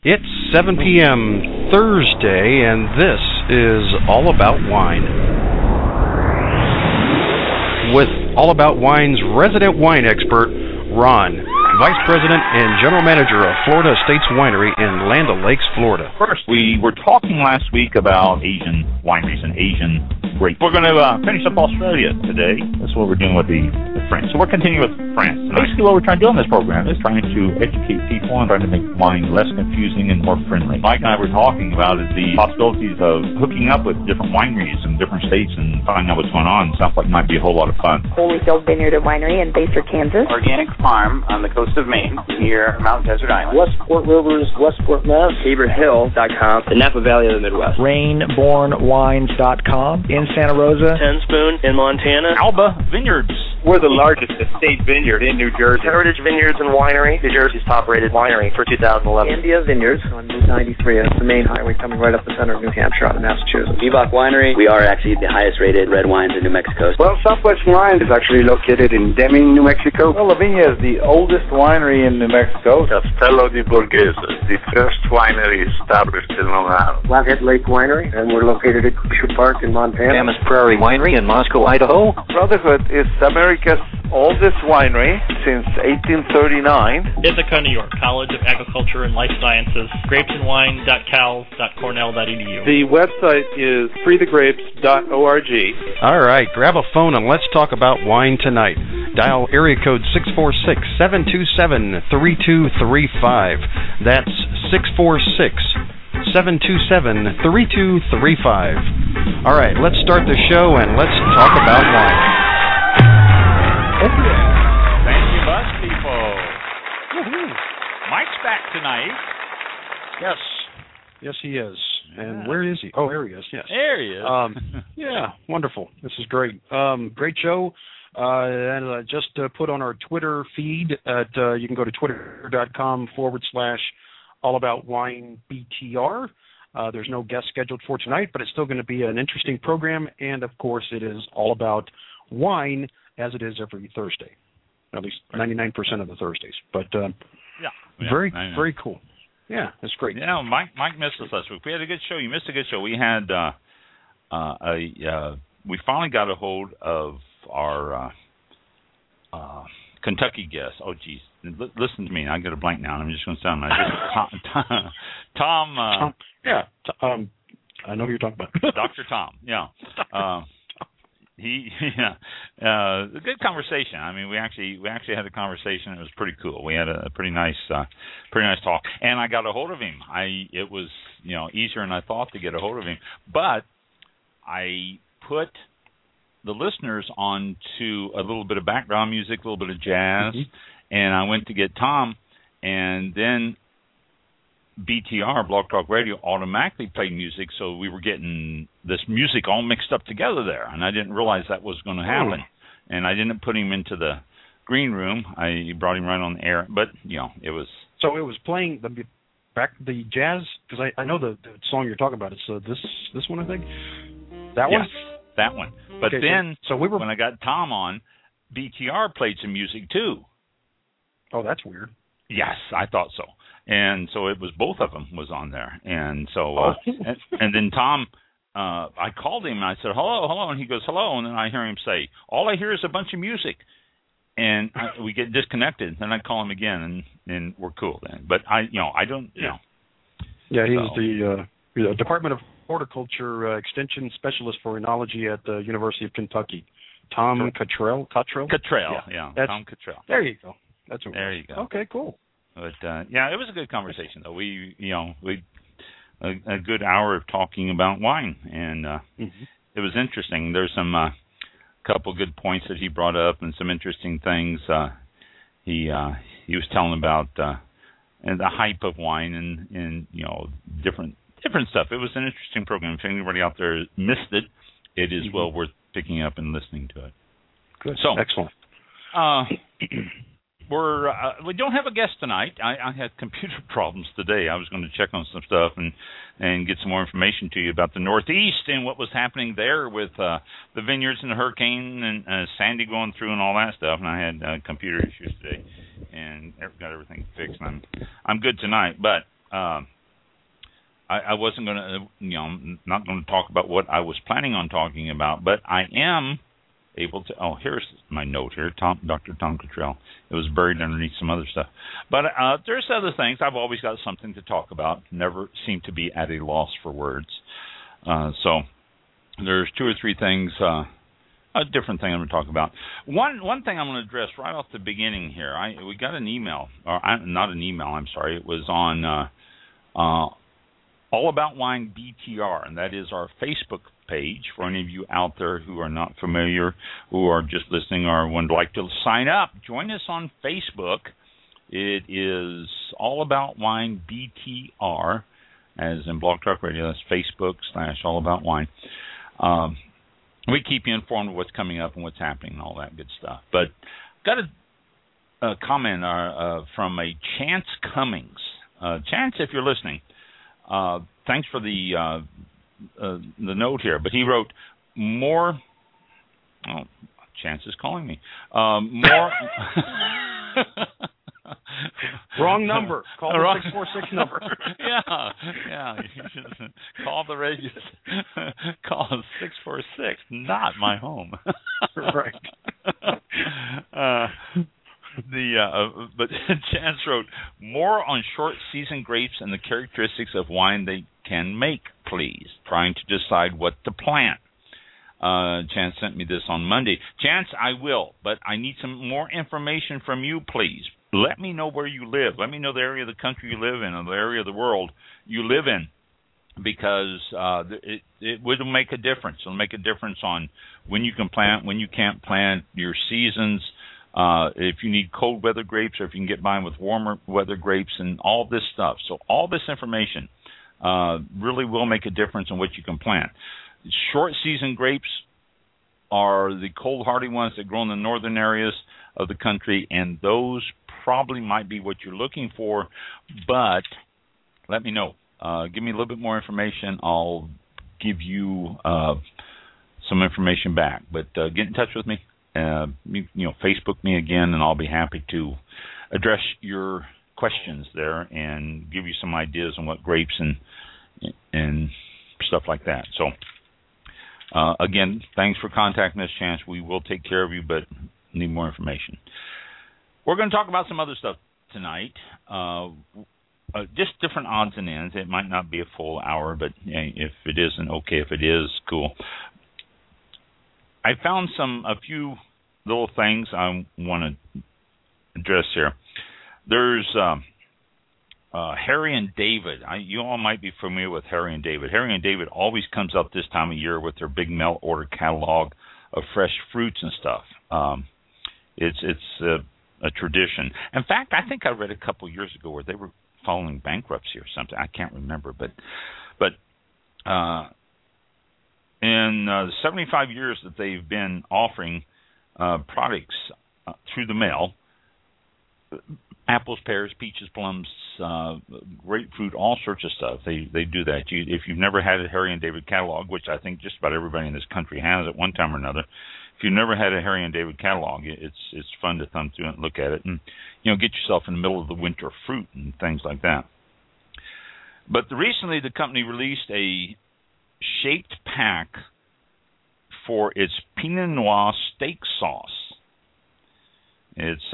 It's 7 p.m. Thursday, and this is All About Wine. With All About Wine's resident wine expert, Ron, Vice President and General Manager of Florida Estates Winery in Land O'Lakes, Florida. First, we were talking last week about Asian wineries and Asian grapes. We're going to finish up Australia today. That's what we're doing with the French. So we're continuing with France. And basically what we're trying to do on this program is trying to educate people and trying to make wine less confusing and more friendly. Mike and I were talking about the possibilities of hooking up with different wineries in different states and finding out what's going on. Sounds like it might be a whole lot of fun. Holyfield Vineyard and Winery in Basehor, Kansas. Organic farm on the coast of Maine near Mount Desert Island. Westport Rivers, Westport, Mass. CaberHill.com. The Napa Valley of the Midwest. Rainbornwines.com in Santa Rosa. Ten Spoon in Montana. Alba Vineyards. We're the largest estate vineyard in New Jersey. Heritage Vineyards and Winery, New Jersey's top-rated winery for 2011. India Vineyards on Route 93. That's the main highway coming right up the center of New Hampshire out of Massachusetts. Bebach Winery. We are actually the highest-rated red wines in New Mexico. Well, Southwest Wine is actually located in Deming, New Mexico. Well, La Viña is the oldest winery in New Mexico. Castello di Borghese, the first winery established in Long Island. Flathead Lake Winery, and we're located at Glacier Park in Montana. Mammoth Prairie Winery in Moscow, Idaho. Brotherhood is America's oldest winery since 1839. Ithaca, New York, College of Agriculture and Life Sciences, grapesandwine.cal.cornell.edu. The website is freethegrapes.org. All right, grab a phone and let's talk about wine tonight. Dial area code 646-727-3235. That's 646-727-3235. All right, let's start the show and let's talk about wine. Thank you much, people. Woo-hoo. Mike's back tonight. Yes, he is. And where is he? Oh, here he is. Yes, there he is. Yeah, wonderful. This is great. Great show. And I just put on our Twitter feed at you can go to twitter.com/allaboutwinebtr. There's no guest scheduled for tonight, but it's still going to be an interesting program. And of course, it is all about wine, as it is every Thursday, at least 99% of the Thursdays. But very cool. Yeah, that's great. Yeah, Mike missed us last week. We had a good show. You missed a good show. We had we finally got a hold of our Kentucky guest. Oh, geez, listen to me. I get a blank now. I'm just going to sound like Tom. Yeah, I know who you're talking about. Dr. Tom. Yeah. A good conversation. I mean, we actually had a conversation. It was pretty cool. We had a pretty nice talk, and I got a hold of him. It was easier than I thought to get a hold of him, but I put the listeners on to a little bit of background music, a little bit of jazz, and I went to get Tom, and then BTR, Blog Talk Radio, automatically played music, so we were getting this music all mixed up together there, and I didn't realize that was going to happen. And I didn't put him into the green room. I brought him right on the air, but it was. So it was playing the jazz, because I know the song you're talking about. It's this one, I think. That one. Yes, that one. But then, when I got Tom on, BTR played some music too. Oh, that's weird. Yes, I thought so. And so it was both of them was on there. And so, and then Tom, I called him and I said, hello. And he goes, hello. And then I hear him say, all I hear is a bunch of music. And we get disconnected. Then I call him again and we're cool then. But I don't. Yeah, he's the Department of Horticulture Extension Specialist for Enology at the University of Kentucky. Tom Cottrell? Cottrell, yeah. Tom Cottrell. There you go. There you go. Okay, cool. But it was a good conversation though. We a good hour of talking about wine, and it was interesting. There's some couple good points that he brought up, and some interesting things. He was telling about and the hype of wine, and different stuff. It was an interesting program. If anybody out there missed it, it is well worth picking up and listening to it. Good. So excellent. We don't have a guest tonight. I had computer problems today. I was going to check on some stuff and get some more information to you about the Northeast and what was happening there with the vineyards and the hurricane and Sandy going through and all that stuff. And I had computer issues today and got everything fixed. And I'm good tonight. But I wasn't going to, I'm not going to talk about what I was planning on talking about, but I am able to. Oh, here's my note here, Dr. Tom Cottrell. It was buried underneath some other stuff. But there's other things. I've always got something to talk about. Never seem to be at a loss for words. So there's 2 or 3 things, a different thing I'm going to talk about. One thing I'm going to address right off the beginning here. We got an email, not an email, I'm sorry. It was on All About Wine BTR, and that is our Facebook page. For any of you out there who are not familiar, who are just listening or would like to sign up, join us on Facebook. It is All About Wine BTR, as in Blog Talk Radio. That's Facebook/All About Wine. We keep you informed of what's coming up and what's happening and all that good stuff. But got a comment from a Chance Cummings. Chance, if you're listening, thanks for the note here. But he wrote more. Oh, Chance is calling me. More. Wrong number. Call the 646 number. Yeah. You should call the radio. Call 646, not my home. Right. But Chance wrote, more on short season grapes and the characteristics of wine they can make, please. Trying to decide what to plant. Chance sent me this on Monday. Chance, I will, but I need some more information from you, please. Let me know where you live. Let me know the area of the country you live in or the area of the world you live in, because it will make a difference. It'll make a difference on when you can plant, when you can't plant, your seasons, if you need cold weather grapes or if you can get by with warmer weather grapes and all this stuff. So all this information really will make a difference in what you can plant. Short season grapes are the cold hardy ones that grow in the northern areas of the country, and those probably might be what you're looking for, but let me know. Give me a little bit more information. I'll give you some information back. But get in touch with me. Facebook me again, and I'll be happy to address your questions there and give you some ideas on what grapes and stuff like that. So, again, thanks for contacting us, Chance. We will take care of you, but need more information. We're going to talk about some other stuff tonight, just different odds and ends. It might not be a full hour, but if it isn't, okay. If it is, cool. I found a few little things I want to address here. There's Harry and David. You all might be familiar with Harry and David. Harry and David always comes up this time of year with their big mail order catalog of fresh fruits and stuff. It's a tradition. In fact, I think I read a couple years ago where they were following bankruptcy or something. I can't remember, but in the 75 years that they've been offering products through the mail, apples, pears, peaches, plums, grapefruit, all sorts of stuff. They do that. If you've never had a Harry and David catalog, which I think just about everybody in this country has at one time or another, if you've never had a Harry and David catalog, it's fun to thumb through it and look at it and get yourself in the middle of the winter fruit and things like that. But recently the company released a shaped pack for its Pinot Noir steak sauce. It's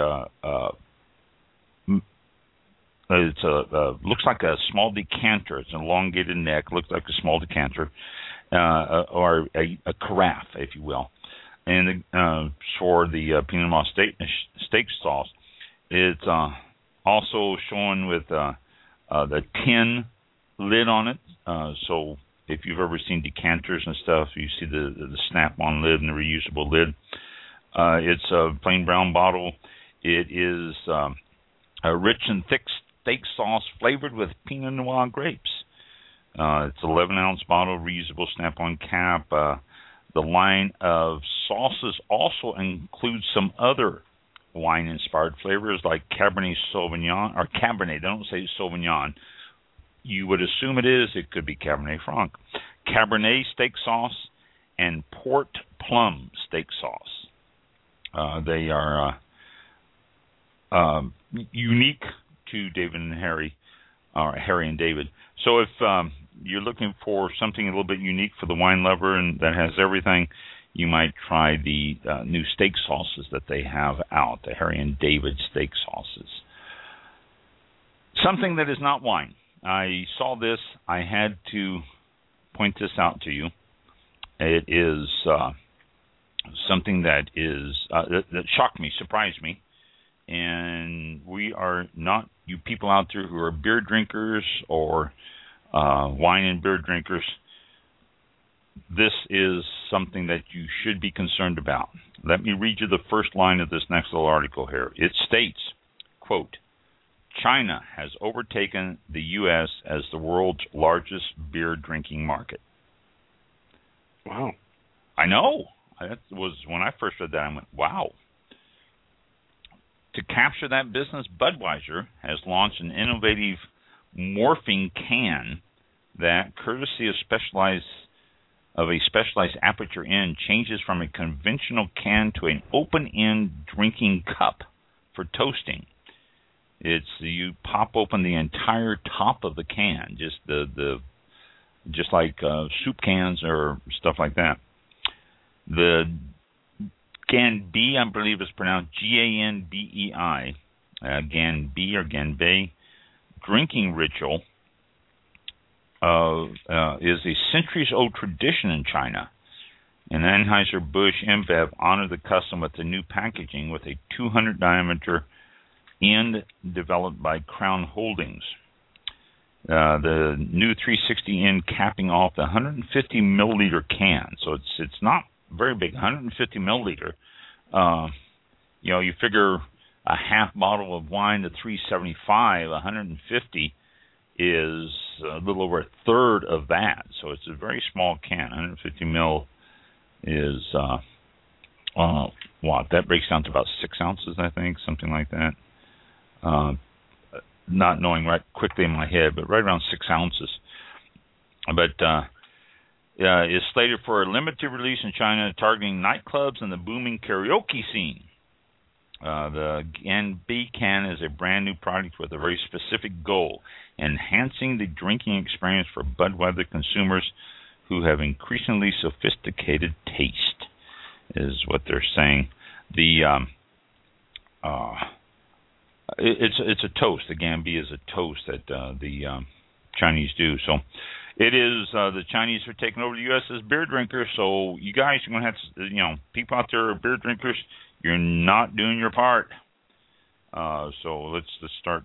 looks like a small decanter. It's an elongated neck, looks like a small decanter, or a carafe, if you will. And for the Pinot Noir steak sauce, it's also shown with the tin lid on it. So if you've ever seen decanters and stuff, you see the snap-on lid and the reusable lid. It's a plain brown bottle. It is a rich and thick steak sauce flavored with Pinot Noir grapes. It's an 11-ounce bottle, reusable snap-on cap. The line of sauces also includes some other wine-inspired flavors like Cabernet Sauvignon, or Cabernet. They don't say Sauvignon. You would assume it is. It could be Cabernet Franc. Cabernet steak sauce and Port Plum steak sauce. They are unique to David and Harry All right, Harry and David. So if you're looking for something a little bit unique for the wine lover and that has everything, you might try the new steak sauces that they have out, the Harry and David steak sauces. Something that is not wine. I saw this. I had to point this out to you. It is something that is that shocked me, surprised me. And we are not, you people out there who are beer drinkers or wine and beer drinkers, this is something that you should be concerned about. Let me read you the first line of this next little article here. It states, quote, China has overtaken the U.S. as the world's largest beer drinking market. Wow. I know. That was when I first read that, I went, wow. To capture that business, Budweiser has launched an innovative morphing can that, courtesy of a specialized aperture end, changes from a conventional can to an open-end drinking cup for toasting. It's you pop open the entire top of the can, just like soup cans or stuff like that. The Ganbei, I believe it's pronounced Ganbei, Ganbei or Ganbei drinking ritual is a centuries-old tradition in China. And Anheuser-Busch InBev honored the custom with the new packaging with a 200-diameter end developed by Crown Holdings. The new 360 end capping off the 150 milliliter can, so it's not very big, 150 milliliter. You figure a half bottle of wine to 375, 150 is a little over a third of that. So it's a very small can. 150 mil is that breaks down to about 6 ounces, I think, something like that. Not knowing right quickly in my head, but right around 6 ounces. But is slated for a limited release in China, targeting nightclubs and the booming karaoke scene. The Ganbei can is a brand new product with a very specific goal: enhancing the drinking experience for Budweiser consumers who have increasingly sophisticated taste, is what they're saying. It's a toast. The Ganbei is a toast that the Chinese do. So it is the Chinese are taking over the U.S. as beer drinkers. So you guys are going to have to, people out there are beer drinkers. You're not doing your part. So let's start,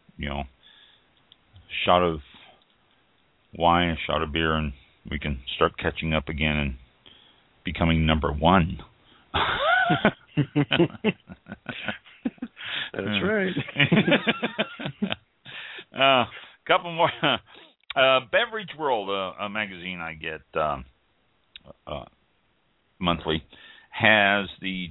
shot of wine, a shot of beer, and we can start catching up again and becoming number one. That's right. Couple more. Beverage World, a magazine I get monthly, has the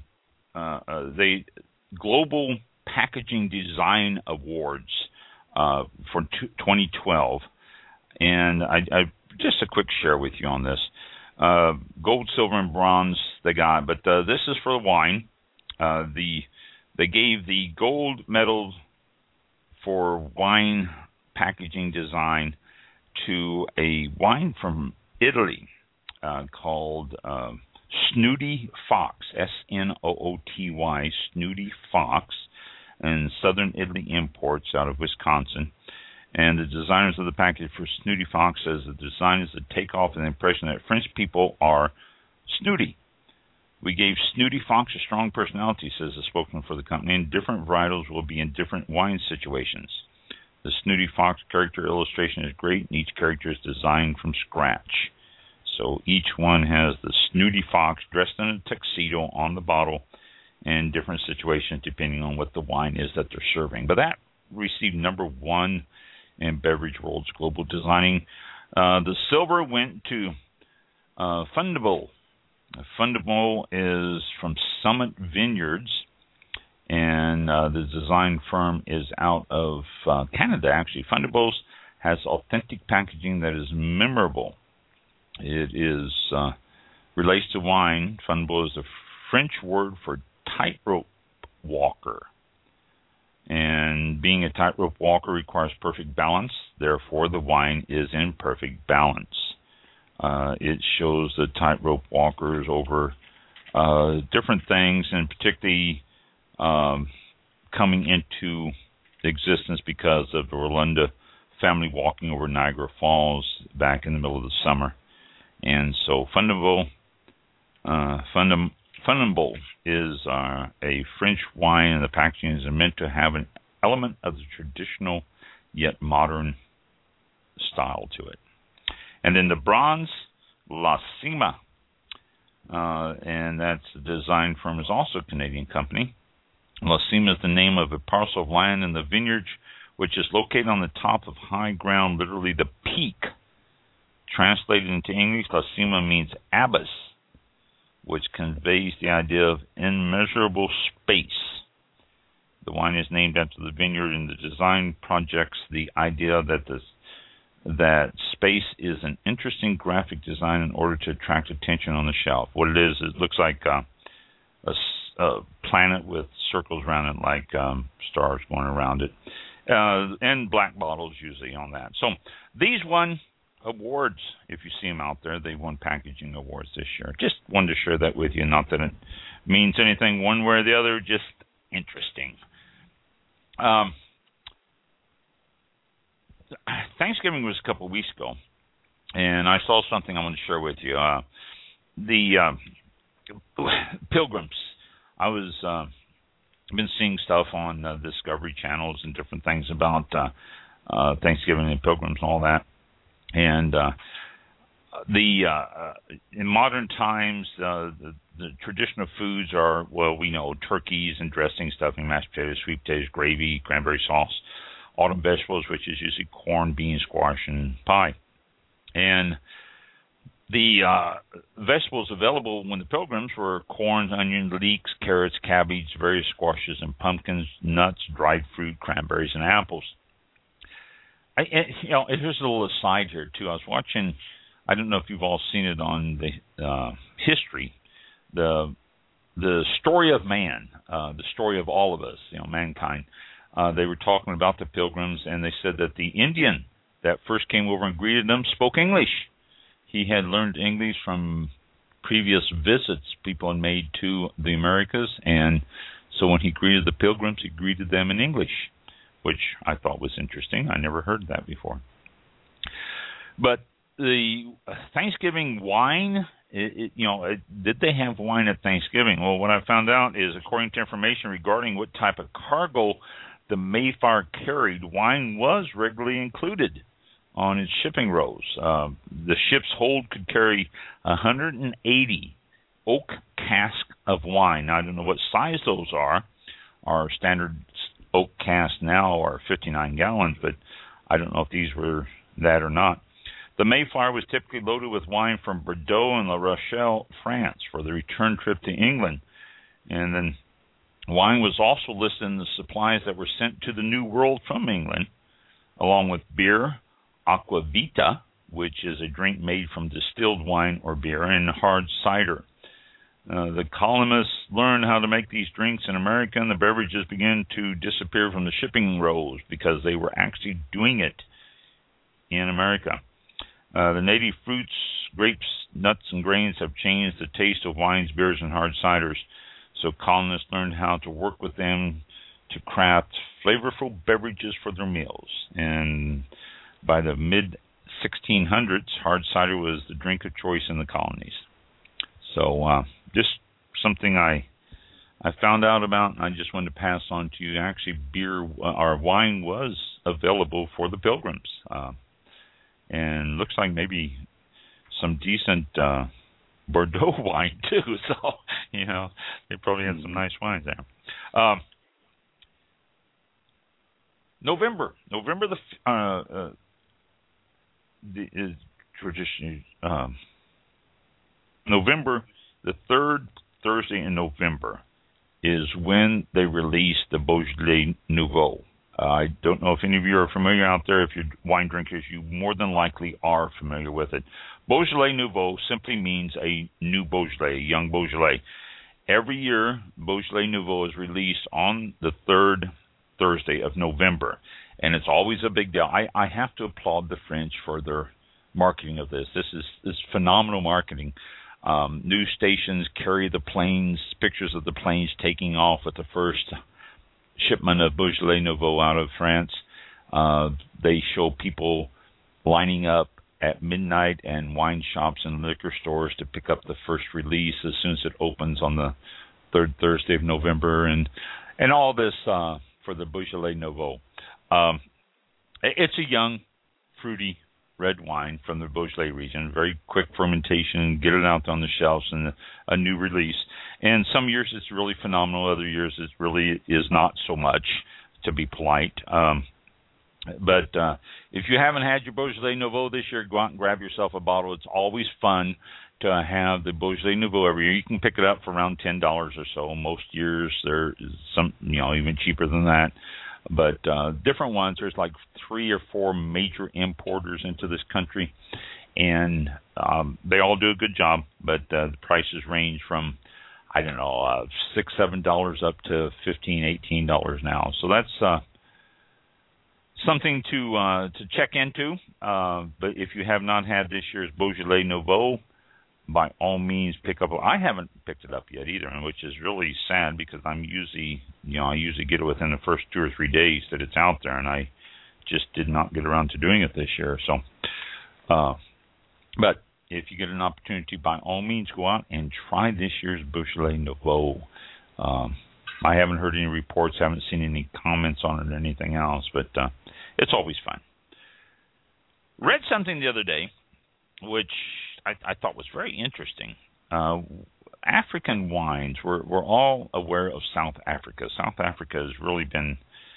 Global Packaging Design Awards for 2012, and I just a quick share with you on this. Gold, silver, and bronze they got, but this is for the wine. They gave the gold medal for wine packaging design to a wine from Italy called Snooty Fox, Snooty, Snooty Fox, and Southern Italy imports out of Wisconsin. And the designers of the package for Snooty Fox says the design is to take off an impression that French people are snooty. We gave Snooty Fox a strong personality, says the spokesman for the company, and different varietals will be in different wine situations. The Snooty Fox character illustration is great, and each character is designed from scratch. So each one has the Snooty Fox dressed in a tuxedo on the bottle in different situations depending on what the wine is that they're serving. But that received number one in Beverage World's Global Designing. The silver went to Fundable. Fundable is from Summit Vineyards, and the design firm is out of Canada, actually. Fundables has authentic packaging that is memorable. It is relates to wine. Fundable is a French word for tightrope walker. And being a tightrope walker requires perfect balance. Therefore, the wine is in perfect balance. It shows the tightrope walkers over different things, and particularly coming into existence because of the Rolanda family walking over Niagara Falls back in the middle of the summer. And so Fundamental is a French wine, and the packaging is meant to have an element of the traditional yet modern style to it. And then the bronze, La Cima, and that's the design firm, is also a Canadian company. La Cima is the name of a parcel of land in the vineyard, which is located on the top of high ground, literally the peak. Translated into English, La Cima means abyss, which conveys the idea of immeasurable space. The wine is named after the vineyard, and the design projects the idea that space is an interesting graphic design in order to attract attention on the shelf. What it is, it looks like a planet with circles around it, like stars going around it, and black bottles usually on that. So these won awards. If you see them out there, they won packaging awards this year. Just wanted to share that with you. Not that it means anything one way or the other, just interesting. Thanksgiving was a couple of weeks ago, and I saw something I want to share with you. The pilgrims. I was been seeing stuff on Discovery channels and different things about Thanksgiving and pilgrims and all that. And in modern times, the traditional foods are, well, we know turkeys and dressing, stuffing, mashed potatoes, sweet potatoes, gravy, cranberry sauce, autumn vegetables, which is usually corn, beans, squash, and pie. And the vegetables available when the pilgrims were corn, onions, leeks, carrots, cabbage, various squashes and pumpkins, nuts, dried fruit, cranberries, and apples. Here's a little aside here too. I was watching, I don't know if you've all seen it on the history, the story of man, the story of all of us, mankind. They were talking about the pilgrims, and they said that the Indian that first came over and greeted them spoke English. He had learned English from previous visits people had made to the Americas, and so when he greeted the pilgrims, he greeted them in English, which I thought was interesting. I never heard that before. But the Thanksgiving wine, did they have wine at Thanksgiving? Well, what I found out is, according to information regarding what type of cargo the Mayflower carried, wine was regularly included on its shipping rows. The ship's hold could carry 180 oak casks of wine. Now, I don't know what size those are. Our standard oak casks now are 59 gallons, but I don't know if these were that or not. The Mayflower was typically loaded with wine from Bordeaux and La Rochelle, France, for the return trip to England. And then wine was also listed in the supplies that were sent to the New World from England, along with beer, aquavita, which is a drink made from distilled wine or beer, and hard cider. The colonists learned how to make these drinks in America, and the beverages began to disappear from the shipping rows because they were actually doing it in America. The native fruits, grapes, nuts, and grains have changed the taste of wines, beers, and hard ciders, so colonists learned how to work with them to craft flavorful beverages for their meals. And by the mid-1600s, hard cider was the drink of choice in the colonies. So just something I found out about, and I just wanted to pass on to you. Actually, beer or wine was available for the pilgrims, and looks like maybe some decent Bordeaux wine too. So they probably had some nice wines there. November is traditionally November, the third Thursday in November is when they release the Beaujolais Nouveau. I don't know if any of you are familiar out there. If you're wine drinkers, you more than likely are familiar with it. Beaujolais Nouveau simply means a new Beaujolais, a young Beaujolais. Every year, Beaujolais Nouveau is released on the third Thursday of November. And it's always a big deal. I have to applaud the French for their marketing of this. This is phenomenal marketing. News stations carry the planes, pictures of the planes taking off with the first shipment of Beaujolais Nouveau out of France. They show people lining up at midnight and wine shops and liquor stores to pick up the first release as soon as it opens on the third Thursday of November, and all this for the Beaujolais Nouveau. It's a young, fruity red wine from the Beaujolais region, very quick fermentation, get it out on the shelves, and a new release. And some years it's really phenomenal, other years it really is not so much, to be polite. But if you haven't had your Beaujolais Nouveau this year, go out and grab yourself a bottle. It's always fun to have the Beaujolais Nouveau every year. You can pick it up for around $10 or so. Most years there is some, even cheaper than that. But different ones, there's like 3 or 4 major importers into this country, and they all do a good job. But the prices range from, $6, $7 up to $15, $18 now. So that's something to check into. But if you have not had this year's Beaujolais Nouveau, by all means pick up. I haven't picked it up yet either, which is really sad because I usually get it within the first 2 or 3 days that it's out there, and I just did not get around to doing it this year. So, but if you get an opportunity, by all means go out and try this year's Beaujolais Nouveau. I haven't heard any reports, haven't seen any comments on it or anything else, but it's always fun. Read something the other day, which I thought was very interesting. African wines, we're all aware of South Africa. South Africa has really been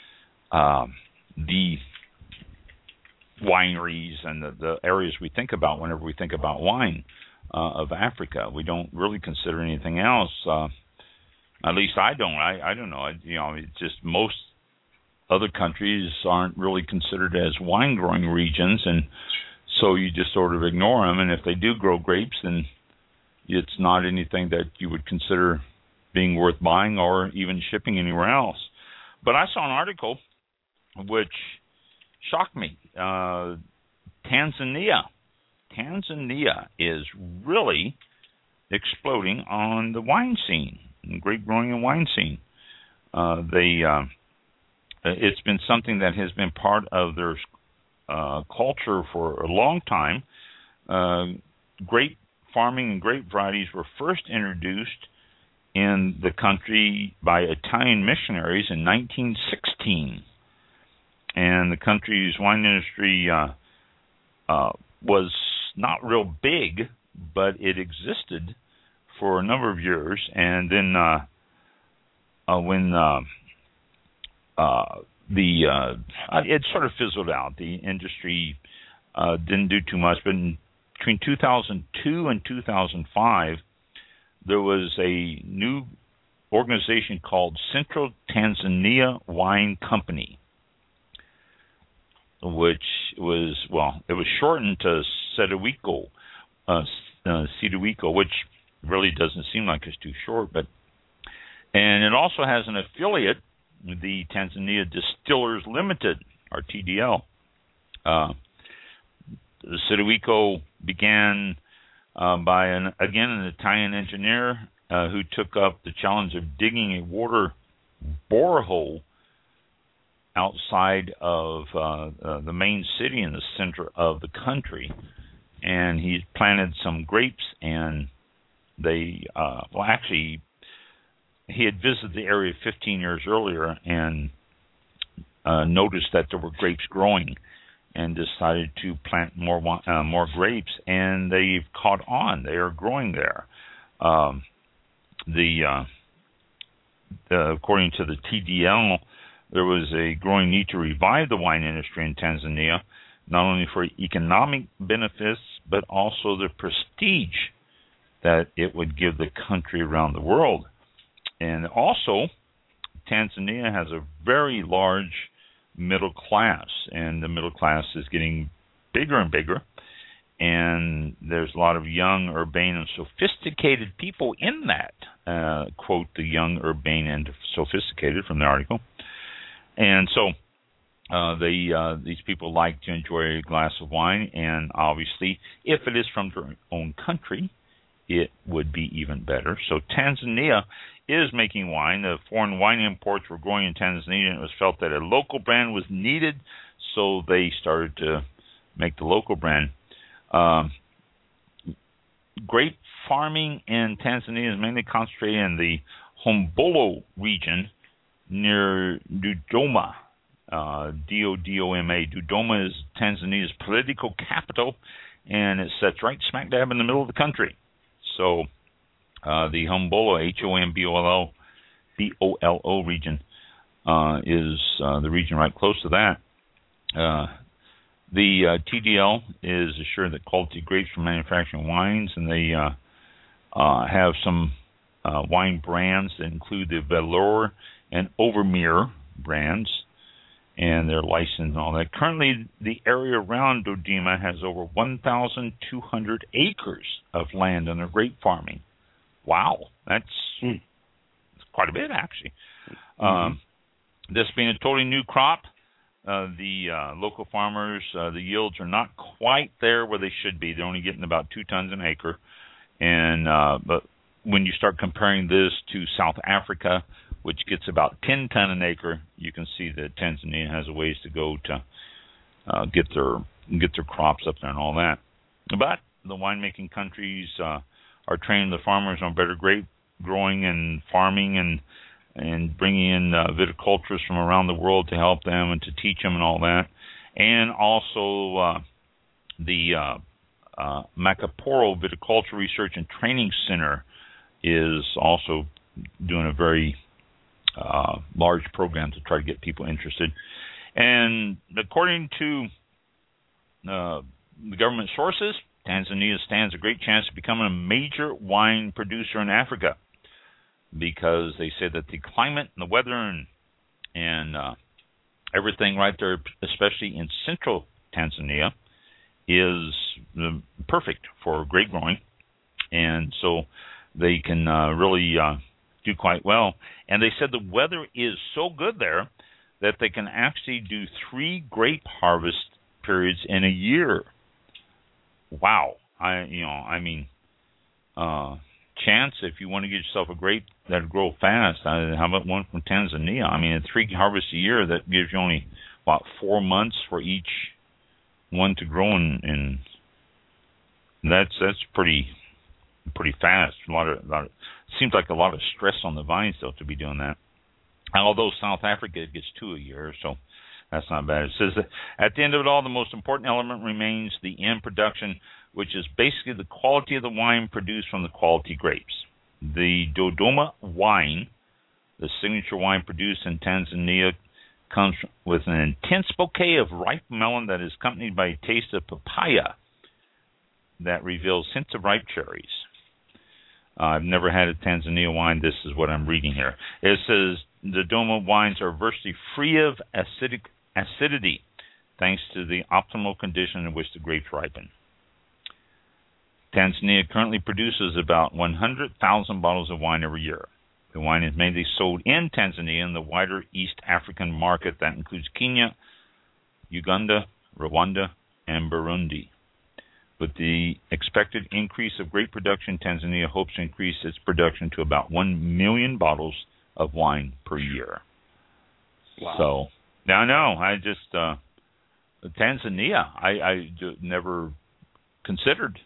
the wineries and the areas we think about whenever we think about wine of Africa. We don't really consider anything else. At least I don't. I don't know. It's just most other countries aren't really considered as wine growing regions, and so you just sort of ignore them. And if they do grow grapes, then it's not anything that you would consider being worth buying or even shipping anywhere else. But I saw an article which shocked me. Tanzania is really exploding on the wine scene, grape growing and wine scene. It's been something that has been part of their culture for a long time. Grape farming and grape varieties were first introduced in the country by Italian missionaries in 1916. And the country's wine industry was not real big, but it existed for a number of years. And then when it sort of fizzled out, the industry didn't do too much. But between 2002 and 2005, there was a new organization called Central Tanzania Wine Company, which was, it was shortened to CEDEWICO, which really doesn't seem like it's too short, and it also has an affiliate, the Tanzania Distillers Limited, or TDL. The CEDEWICO began by an Italian engineer who took up the challenge of digging a water borehole outside of the main city in the center of the country, and he planted some grapes, and they he had visited the area 15 years earlier and noticed that there were grapes growing, and decided to plant more grapes, and they've caught on. They are growing there. According to the TDL, there was a growing need to revive the wine industry in Tanzania, not only for economic benefits, but also the prestige that it would give the country around the world. And also, Tanzania has a very large middle class, and the middle class is getting bigger and bigger, and there's a lot of young, urbane, and sophisticated people in that. Quote, the young, urbane, and sophisticated from the article. And so these people like to enjoy a glass of wine, and obviously, if it is from their own country, it would be even better. So Tanzania is making wine. The foreign wine imports were growing in Tanzania, and it was felt that a local brand was needed, so they started to make the local brand. Grape farming in Tanzania is mainly concentrated in the Hombolo region near Dodoma. Dodoma. Dodoma is Tanzania's political capital, and it sits right smack dab in the middle of the country. So the Hombolo, H-O-M-B-O-L-O region is the region right close to that. The TDL is assured that quality grapes for manufacturing wines, and they have some wine brands that include the Valor and Overmere brands, and they're licensed and all that. Currently, the area around Dodoma has over 1,200 acres of land under grape farming. Wow, that's quite a bit, actually. This being a totally new crop, the local farmers, the yields are not quite there where they should be. They're only getting about 2 tons an acre. And but when you start comparing this to South Africa, which gets about 10 ton an acre, you can see that Tanzania has a ways to go to get their crops up there and all that. But the winemaking countries are training the farmers on better grape growing and farming, and bringing in viticulturists from around the world to help them and to teach them and all that. And also the Makaporo Viticulture Research and Training Center is also doing a very large program to try to get people interested. And according to the government sources, Tanzania stands a great chance of becoming a major wine producer in Africa, because they say that the climate and the weather and everything right there, especially in central Tanzania, is perfect for grape growing. And so they can really do quite well. And they said the weather is so good there that they can actually do 3 grape harvest periods in a year. Wow. Chance, if you want to get yourself a grape that'll grow fast, how about one from Tanzania? I mean, 3 harvests a year, that gives you only, 4 months for each one to grow, and that's pretty fast. Seems like a lot of stress on the vines, though, to be doing that. Although South Africa gets 2 a year, so that's not bad. It says that at the end of it all, the most important element remains the end production, which is basically the quality of the wine produced from the quality grapes. The Dodoma wine, the signature wine produced in Tanzania, comes with an intense bouquet of ripe melon that is accompanied by a taste of papaya that reveals hints of ripe cherries. I've never had a Tanzania wine. This is what I'm reading here. It says the Dodoma wines are virtually free of acidity, thanks to the optimal condition in which the grapes ripen. Tanzania currently produces about 100,000 bottles of wine every year. The wine is mainly sold in Tanzania and the wider East African market that includes Kenya, Uganda, Rwanda, and Burundi. With the expected increase of grape production, Tanzania hopes to increase its production to about 1 million bottles of wine per year. Wow. So, now I know, Tanzania, I never considered.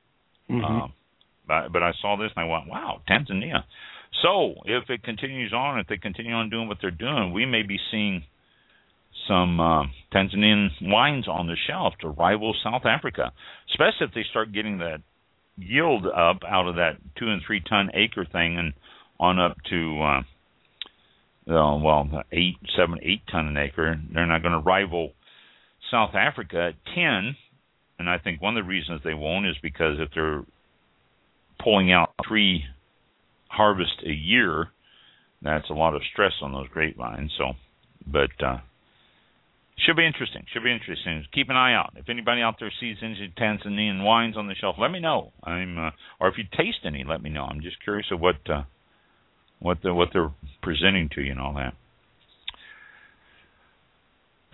But I saw this and I went, wow, Tanzania. So if it continues on, if they continue on doing what they're doing, we may be seeing some Tanzanian wines on the shelf to rival South Africa, especially if they start getting that yield up out of that 2 and 3 ton acre thing and on up to 8 ton an acre. They're not going to rival South Africa at 10. And I think one of the reasons they won't is because if they're pulling out 3 harvests a year, that's a lot of stress on those grapevines. So, but should be interesting. Keep an eye out. If anybody out there sees any Tanzanian wines on the shelf, let me know. Or if you taste any, let me know. I'm just curious of what they're presenting to you and all that.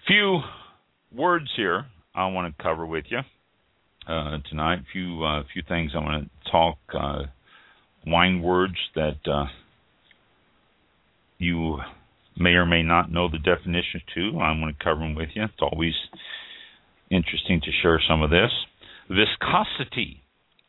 Few words here I want to cover with you tonight. Few things I want to talk. Wine words that you may or may not know the definition to. I'm going to cover them with you. It's always interesting to share some of this. Viscosity.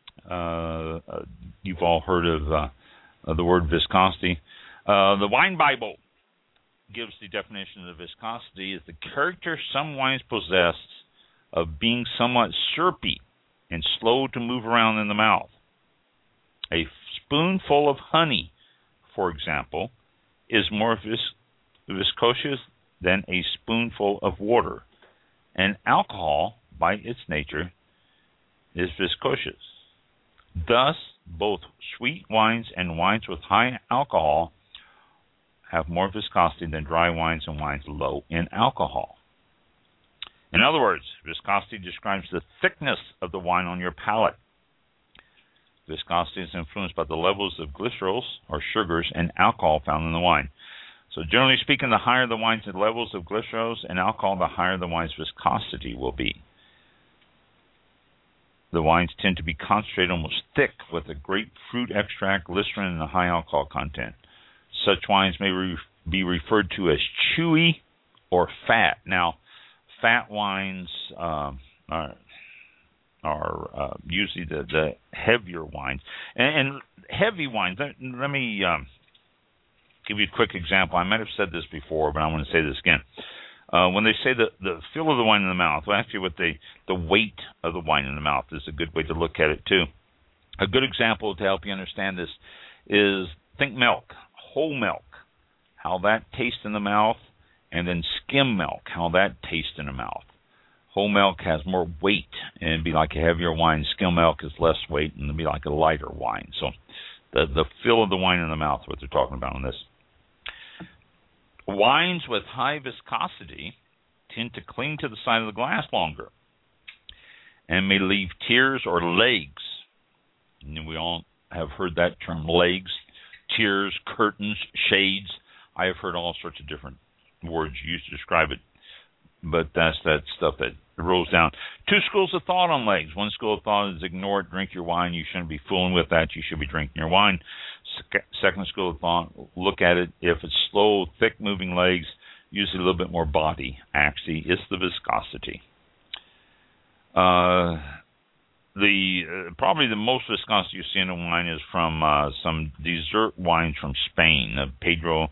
You've all heard of the word viscosity. The Wine Bible gives the definition of viscosity as the character some wines possess of being somewhat syrupy and slow to move around in the mouth. A spoonful of honey, for example, is more viscous than a spoonful of water, and alcohol, by its nature, is viscous. Thus, both sweet wines and wines with high alcohol have more viscosity than dry wines and wines low in alcohol. In other words, viscosity describes the thickness of the wine on your palate. Viscosity is influenced by the levels of glycerols, or sugars, and alcohol found in the wine. So generally speaking, the higher the wine's levels of glycerols and alcohol, the higher the wine's viscosity will be. The wines tend to be concentrated, almost thick, with a grapefruit extract, glycerin, and a high alcohol content. Such wines may be referred to as chewy or fat. Now, fat wines are usually the heavier wines. And heavy wines, let me give you a quick example. I might have said this before, but I want to say this again. When they say the feel of the wine in the mouth, well, actually what the weight of the wine in the mouth is a good way to look at it too. A good example to help you understand this is, think milk, whole milk, how that tastes in the mouth, and then skim milk, how that tastes in the mouth. Whole milk has more weight and it'd be like a heavier wine. Skim milk is less weight and it'd be like a lighter wine. So the feel of the wine in the mouth, what they're talking about on this. Wines with high viscosity tend to cling to the side of the glass longer and may leave tears or legs. And we all have heard that term, legs, tears, curtains, shades. I have heard all sorts of different words used to describe it, but that's that stuff that rolls down. Two schools of thought on legs. One school of thought is ignore it, drink your wine. You shouldn't be fooling with that. You should be drinking your wine. Second school of thought, look at it. If it's slow, thick-moving legs, usually a little bit more body. Actually, it's the viscosity. Probably the most viscosity you see in a wine is from some dessert wines from Spain. Pedro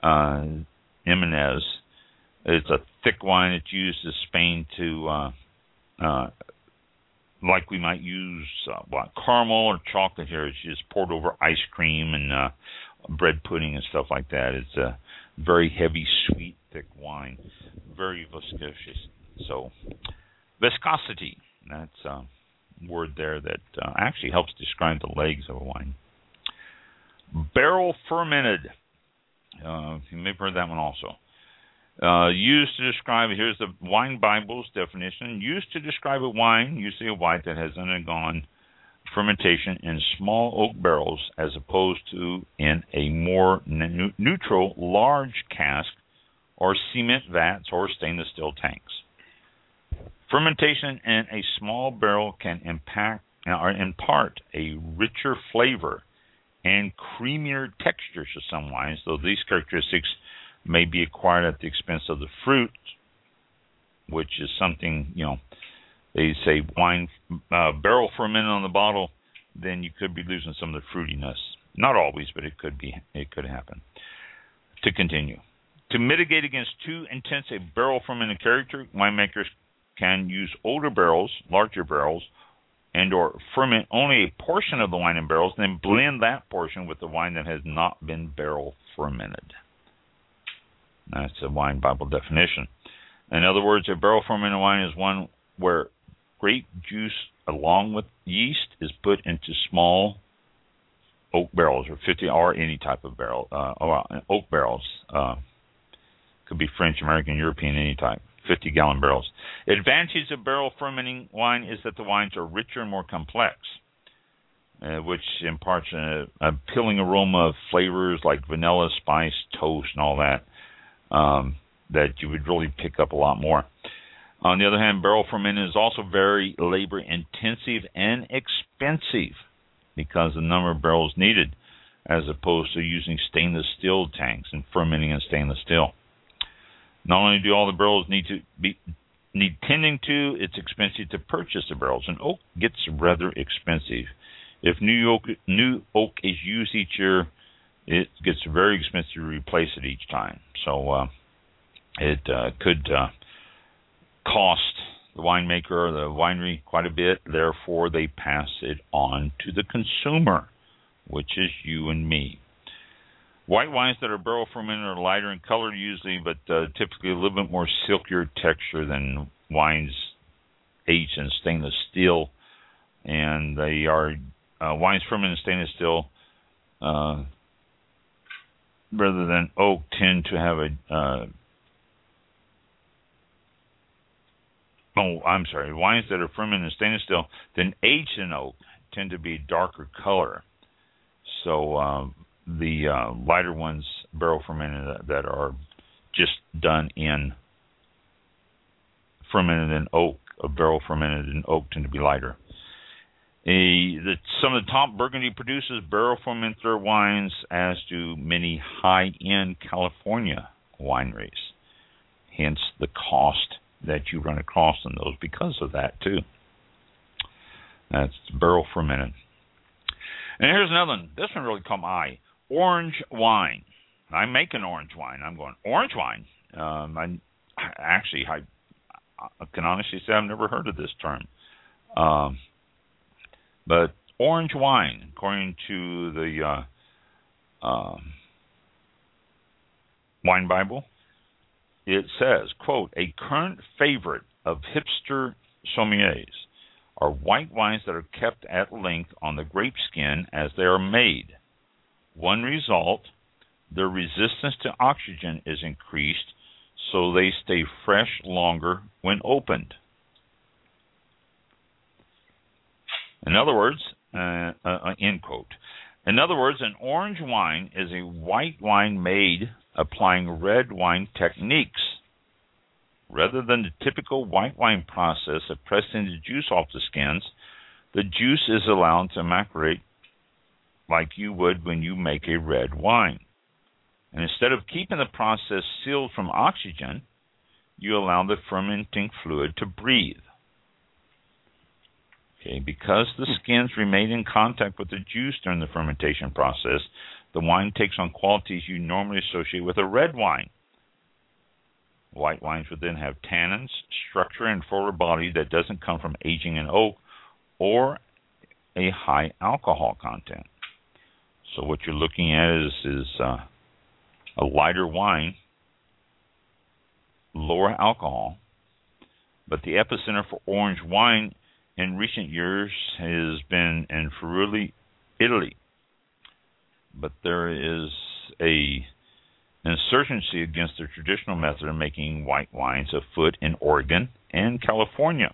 Jimenez. It's a thick wine. It's used in Spain to, like we might use caramel or chocolate here. It's just poured over ice cream and bread pudding and stuff like that. It's a very heavy, sweet, thick wine. Very viscous. So, viscosity. That's a word there that actually helps describe the legs of a wine. Barrel fermented. You may have heard that one also. Used to describe, here's the Wine Bible's definition, used to describe a wine, usually a white, that has undergone fermentation in small oak barrels as opposed to in a more neutral large cask or cement vats or stainless steel tanks. Fermentation in a small barrel can impart a richer flavor and creamier texture to some wines, though these characteristics may be acquired at the expense of the fruit, which is something, they say wine barrel fermented on the bottle, then you could be losing some of the fruitiness. Not always, but it could happen. To continue. To mitigate against too intense a barrel fermented character, winemakers can use older barrels, larger barrels, and or ferment only a portion of the wine in barrels, then blend that portion with the wine that has not been barrel fermented. That's a Wine Bible definition. In other words, a barrel fermented wine is one where grape juice along with yeast is put into small oak barrels, or 50, or any type of barrel, oak barrels. Could be French, American, European, any type. 50-gallon barrels. Advantages of barrel fermenting wine is that the wines are richer and more complex, which imparts an appealing aroma of flavors like vanilla, spice, toast, and all that. that you would really pick up a lot more. On the other hand, barrel fermenting is also very labor intensive and expensive because of the number of barrels needed, as opposed to using stainless steel tanks and fermenting in stainless steel. Not only do all the barrels need tending to, it's expensive to purchase the barrels, and oak gets rather expensive. If new oak is used each year, it gets very expensive to replace it each time. So it could cost the winemaker or the winery quite a bit. Therefore, they pass it on to the consumer, which is you and me. White wines that are barrel fermented are lighter in color usually, but typically a little bit more silkier texture than wines aged in stainless steel. And they are wines fermented in stainless steel rather than oak tend to have wines that are fermented in stainless steel then aged in oak tend to be darker color. So the lighter ones, barrel fermented, that are just done in fermented in oak, barrel fermented in oak, tend to be lighter. Some of the top Burgundy producers barrel ferment their wines, as do many high-end California wineries. Hence the cost that you run across in those because of that too. That's barrel fermented. And here's another one. This one really caught my eye. Orange wine. I make an orange wine. I'm going, orange wine? I can honestly say I've never heard of this term. But orange wine, according to the Wine Bible, it says, quote, a current favorite of hipster sommeliers are white wines that are kept at length on the grape skin as they are made. One result, their resistance to oxygen is increased, so they stay fresh longer when opened. In other words, end quote. In other words, an orange wine is a white wine made applying red wine techniques. Rather than the typical white wine process of pressing the juice off the skins, the juice is allowed to macerate like you would when you make a red wine. And instead of keeping the process sealed from oxygen, you allow the fermenting fluid to breathe. Okay, because the skins remain in contact with the juice during the fermentation process, the wine takes on qualities you normally associate with a red wine. White wines would then have tannins, structure, and fuller body that doesn't come from aging in oak or a high alcohol content. So what you're looking at is a lighter wine, lower alcohol, but the epicenter for orange wine in recent years has been in Friuli, Italy. But there is an insurgency against the traditional method of making white wines afoot in Oregon and California.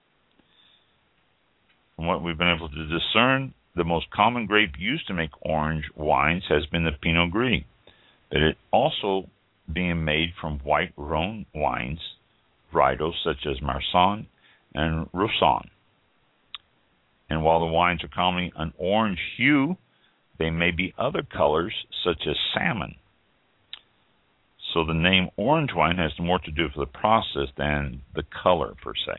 From what we've been able to discern, the most common grape used to make orange wines has been the Pinot Gris, but it also being made from white Rhone wines, varietals such as Marsanne and Roussanne. And while the wines are commonly an orange hue, they may be other colors such as salmon. So the name orange wine has more to do with the process than the color per se.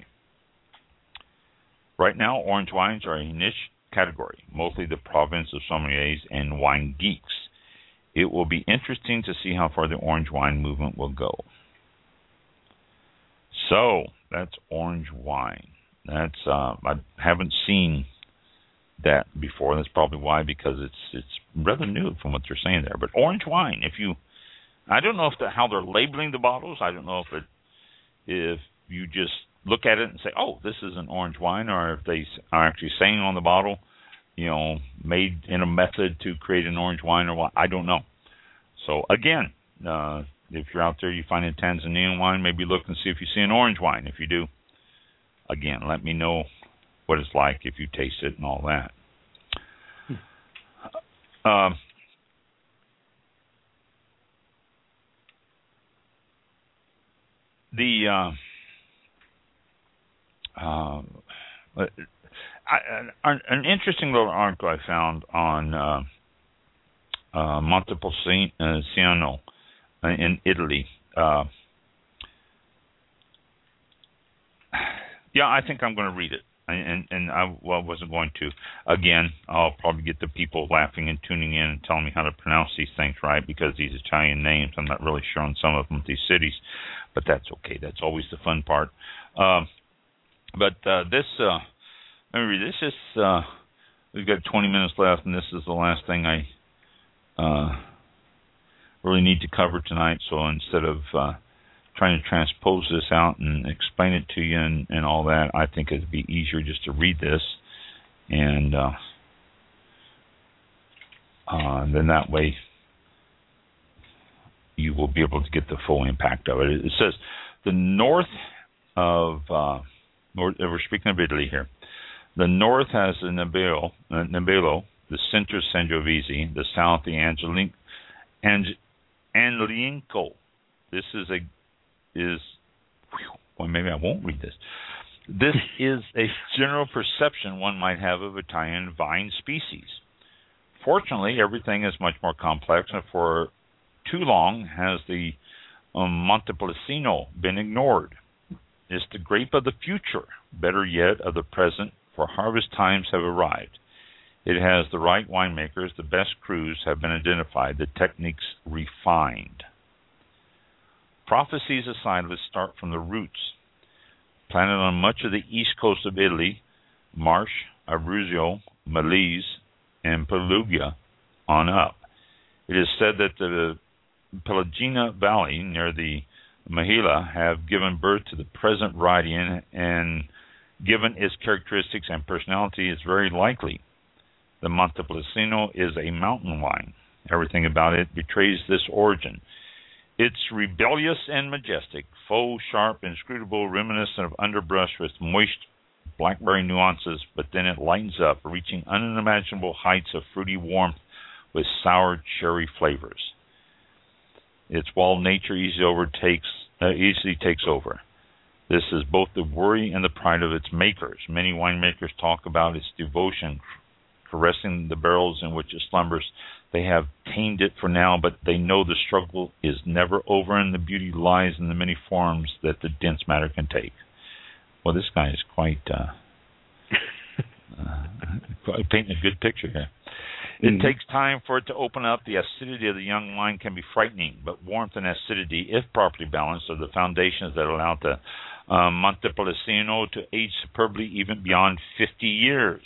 Right now, orange wines are a niche category, mostly the province of sommeliers and wine geeks. It will be interesting to see how far the orange wine movement will go. So that's orange wine. That's I haven't seen that before. That's probably why, because it's rather new from what they're saying there. But orange wine, I don't know how they're labeling the bottles. I don't know if you just look at it and say, oh, this is an orange wine, or if they are actually saying on the bottle, made in a method to create an orange wine or what. I don't know. So again, if you're out there, you find a Tanzanian wine, maybe look and see if you see an orange wine. If you do, again, let me know what it's like if you taste it and all that. an interesting little article I found on Montepulciano in Italy. I think I'm going to read it. And I wasn't going to. Again, I'll probably get the people laughing and tuning in and telling me how to pronounce these things right, because these Italian names, I'm not really sure on some of them, these cities, but that's okay. That's always the fun part. Let me read this. We've got 20 minutes left, and this is the last thing I really need to cover tonight. So instead of trying to transpose this out and explain it to you and all that, I think it'd be easier just to read this, and then that way you will be able to get the full impact of it. It says the north of we're speaking of Italy here. The north has the Nebbiolo, the center Sangiovese, the south the Angelico. This maybe I won't read this. This is a general perception one might have of Italian vine species. Fortunately, everything is much more complex, and for too long has the Montepulciano been ignored. It's the grape of the future, better yet, of the present, for harvest times have arrived. It has the right winemakers, the best crews have been identified, the techniques refined. Prophecies aside, let's start from the roots. Planted on much of the east coast of Italy, Marche, Abruzzo, Molise, and Perugia on up. It is said that the Pelagina Valley near the Mahila have given birth to the present variety, and given its characteristics and personality, is very likely. The Montepulciano is a mountain wine. Everything about it betrays this origin. It's rebellious and majestic, faux, sharp, inscrutable, reminiscent of underbrush with moist blackberry nuances, but then it lightens up, reaching unimaginable heights of fruity warmth with sour cherry flavors. Its wild nature easily takes over. This is both the worry and the pride of its makers. Many winemakers talk about its devotion, caressing the barrels in which it slumbers. They have tamed it for now, but they know the struggle is never over, and the beauty lies in the many forms that the dense matter can take. Well, this guy is quite painting a good picture here. It takes time for it to open up. The acidity of the young wine can be frightening, but warmth and acidity, if properly balanced, are the foundations that allow the Montepulciano to age superbly even beyond 50 years.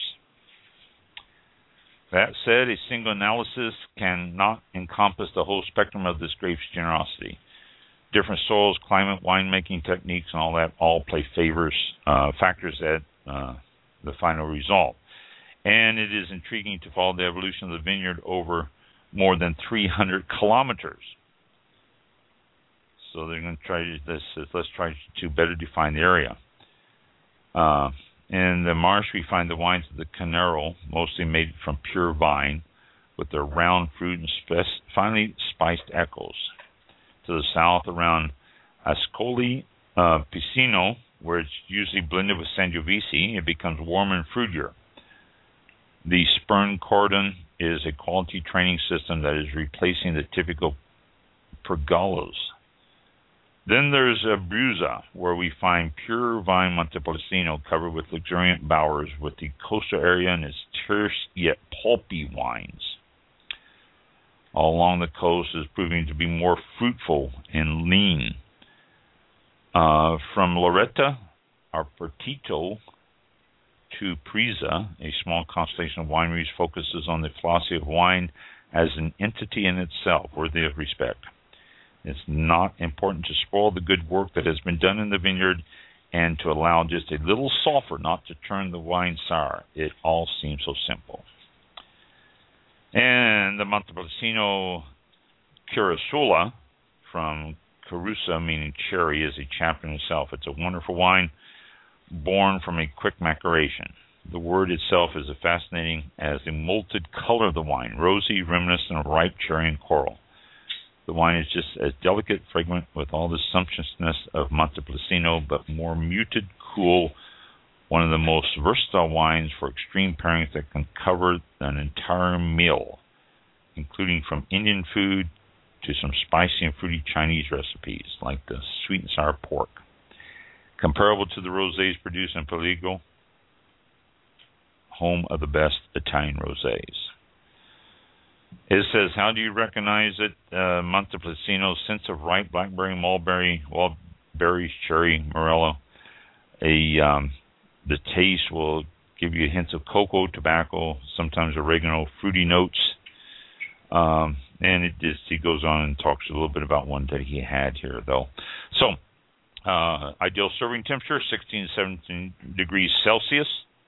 That said, a single analysis cannot encompass the whole spectrum of this grape's generosity. Different soils, climate, winemaking techniques, and all that all play factors at the final result. And it is intriguing to follow the evolution of the vineyard over more than 300 kilometers. So they're going to try this. Let's try to better define the area. In the Marche, we find the wines of the Carnero, mostly made from pure vine, with their round fruit and finely spiced echoes. To the south, around Ascoli Piceno, where it's usually blended with Sangiovese, it becomes warmer and fruitier. The Spurn Cordon is a quality training system that is replacing the typical Pergolos. Then there's Abruzzo, where we find pure vine Montepulciano covered with luxuriant bowers, with the coastal area and its terse yet pulpy wines. All along the coast is proving to be more fruitful and lean. From Loretta, Arpetito, to Prisa, a small constellation of wineries focuses on the philosophy of wine as an entity in itself, worthy of respect. It's not important to spoil the good work that has been done in the vineyard and to allow just a little sulfur not to turn the wine sour. It all seems so simple. And the Montepulciano Curasola, from Carusa, meaning cherry, is a chapter in itself. It's a wonderful wine born from a quick maceration. The word itself is as fascinating as the malted color of the wine, rosy, reminiscent of ripe cherry and coral. The wine is just as delicate, fragrant, with all the sumptuousness of Montepulciano, but more muted, cool. One of the most versatile wines for extreme pairings that can cover an entire meal, including from Indian food to some spicy and fruity Chinese recipes, like the sweet and sour pork. Comparable to the rosés produced in Poligo, home of the best Italian rosés. It says, how do you recognize it? Montepulciano, scents of ripe blackberry, mulberry, wild berries, cherry, morello. The taste will give you hints of cocoa, tobacco, sometimes oregano, fruity notes. And he goes on and talks a little bit about one that he had here, though. So, ideal serving temperature, 16 to 17 degrees Celsius.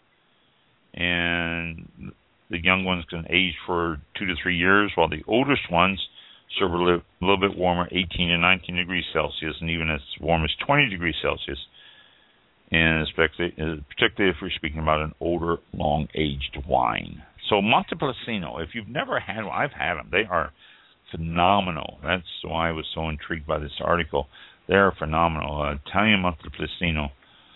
And the young ones can age for 2 to 3 years, while the oldest ones serve a little bit warmer, 18 to 19 degrees Celsius, and even as warm as 20 degrees Celsius. And particularly if we're speaking about an older, long-aged wine. So Montepulciano, if you've never had one, I've had them. They are phenomenal. That's why I was so intrigued by this article. They are phenomenal. Italian Montepulciano.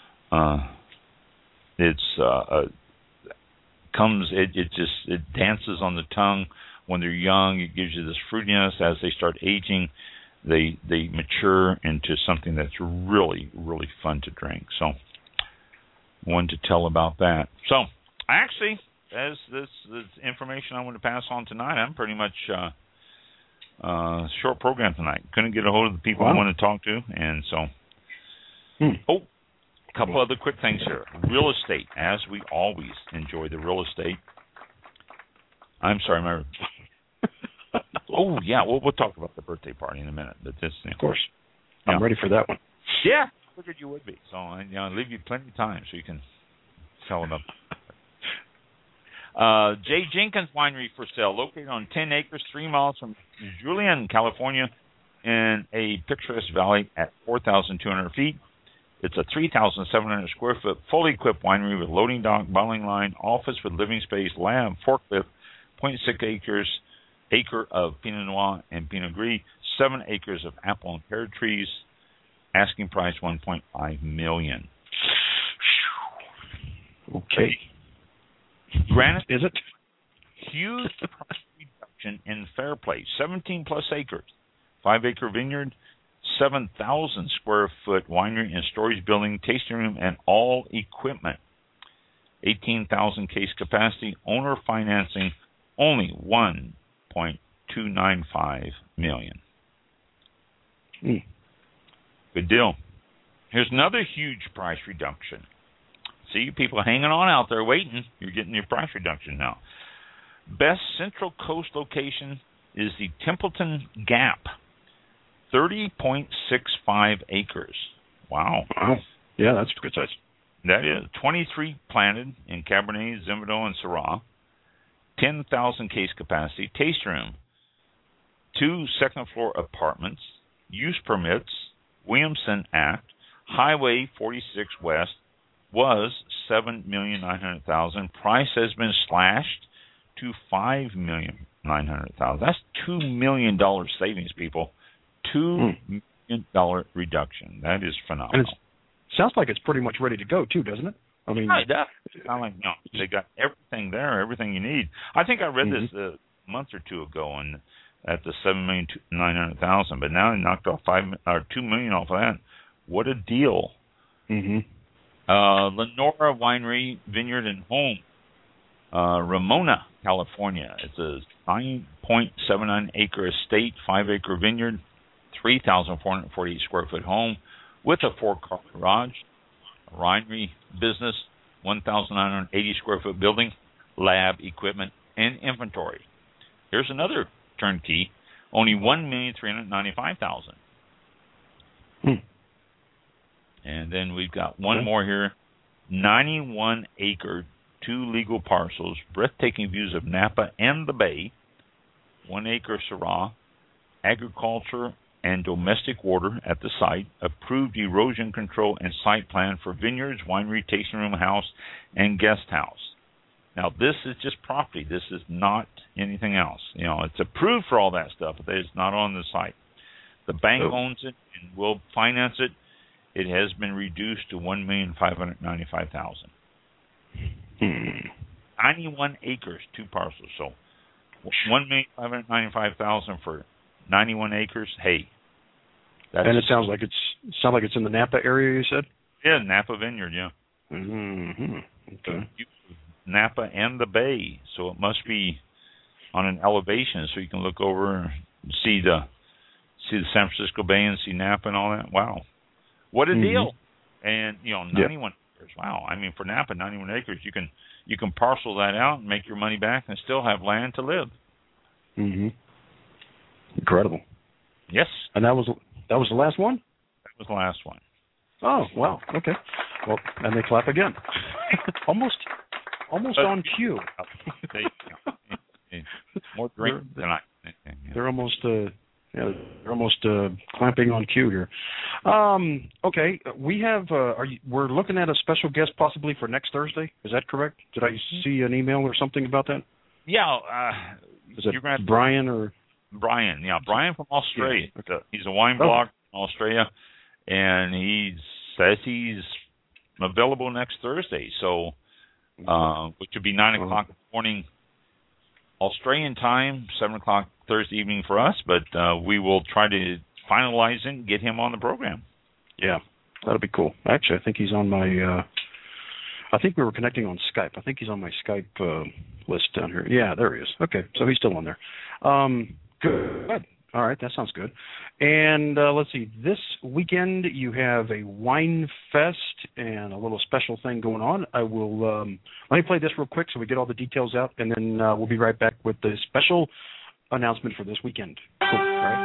It dances on the tongue when they're young. It gives you this fruitiness. As they start aging, they mature into something that's really, really fun to drink. So, wanted to tell about that. So, actually, as this information I want to pass on tonight, I'm pretty much short program tonight. Couldn't get a hold of the people I want to talk to, and so. Oh, a couple other quick things here. Real estate, as we always enjoy the real estate. I'm sorry, oh yeah, we'll talk about the birthday party in a minute. But this, of course, I'm ready for that one. Yeah, I figured you would be. So I leave you plenty of time so you can tell them up. J. Jenkins Winery for sale, located on 10 acres, 3 miles from Julian, California, in a picturesque valley at 4,200 feet. It's a 3,700 square foot, fully equipped winery with loading dock, bottling line, office with living space, lab, forklift, 0.6 acre of Pinot Noir and Pinot Gris, 7 acres of apple and pear trees. Asking price $1.5 million. Okay. Granted, is it? Huge price reduction in Fairplay, 17 plus acres, 5 acre vineyard, 7,000 square foot winery and storage building, tasting room, and all equipment. 18,000 case capacity, owner financing only $1.295 million. Good deal. Here's another huge price reduction. See, you people hanging on out there waiting. You're getting your price reduction now. Best Central Coast location is the Templeton Gap, 30.65 acres. Wow. Yeah, that's a good size. That is 23 planted in Cabernet, Zinfandel, and Syrah. 10,000 case capacity. Taste room. 2 second-floor apartments. Use permits. Williamson Act. Highway 46 West was $7,900,000. Price has been slashed to $5,900,000. That's $2 million savings, people. $2 million reduction. That is phenomenal. And it sounds like it's pretty much ready to go, too, doesn't it? I mean, I'm like, no, they got everything there, everything you need. I think I read this a month or two ago, and at the $7,900,000, but now they knocked off $2 million off of that. What a deal! Lenora Winery, Vineyard and Home, Ramona, California. It's a 9.79 acre estate, 5 acre vineyard, 3,448 square foot home with a 4-car garage, a winery business, 1,980 square foot building, lab, equipment, and inventory. Here's another turnkey, only $1,395,000. And then we've got one more here, 91 acre, 2 legal parcels, breathtaking views of Napa and the Bay, 1 acre Syrah, agriculture and domestic water at the site, approved erosion control and site plan for vineyards, winery, tasting room, house, and guest house. Now, this is just property. This is not anything else. It's approved for all that stuff, but it's not on the site. The bank owns it and will finance it. It has been reduced to $1,595,000. 91 acres, 2 parcels. So, $1,595,000 for 91 acres. Hey, and it sounds like it's in the Napa area. You said? Yeah, Napa Vineyard. Yeah. Mm-hmm. Okay. Napa and the bay, so it must be on an elevation, so you can look over and see the San Francisco Bay and see Napa and all that. Wow, what a deal! And 91 acres. Wow, I mean for Napa, 91 acres, you can parcel that out and make your money back and still have land to live. Incredible. Yes. And that was the last one? That was the last one. Oh, wow. Okay. Well, and they clap again. Almost on cue. More drink than I. They're almost clamping on cue here. Okay, we have. We're looking at a special guest possibly for next Thursday. Is that correct? Did I see an email or something about that? Yeah. Is it Brian or Brian? Yeah, Brian from Australia. Yeah. Okay. He's a wine blogger from Australia, and he says he's available next Thursday. So, which would be 9 o'clock in the morning Australian time, 7 o'clock Thursday evening for us. But we will try to finalize it and get him on the program. Yeah, that'll be cool. Actually, I think he's on my. I think we were connecting on Skype. I think he's on my Skype list down here. Yeah, there he is. Okay, so he's still on there. Good. All right, that sounds good. And let's see, this weekend you have a wine fest and a little special thing going on. I will let me play this real quick so we get all the details out, and then we'll be right back with the special announcement for this weekend. Cool. All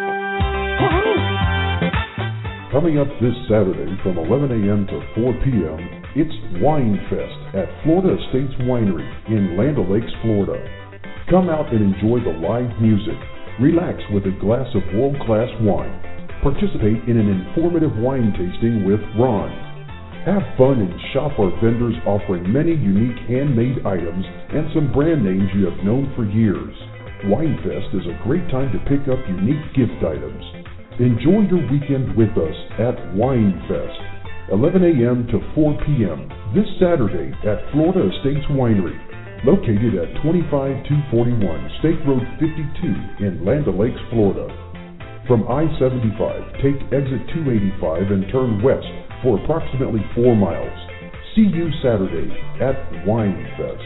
right. Coming up this Saturday from 11 a.m. to 4 p.m., it's Wine Fest at Florida Estates Winery in Land O'Lakes, Florida. Come out and enjoy the live music. Relax with a glass of world-class wine. Participate in an informative wine tasting with Ron. Have fun and shop our vendors offering many unique handmade items and some brand names you have known for years. Winefest is a great time to pick up unique gift items. Enjoy your weekend with us at Winefest, 11 a.m. to 4 p.m. this Saturday at Florida Estates Winery, located at 25241 State Road 52 in Land O'Lakes, Florida. From I-75, take exit 285 and turn west for approximately 4 miles. See you Saturday at Winefest.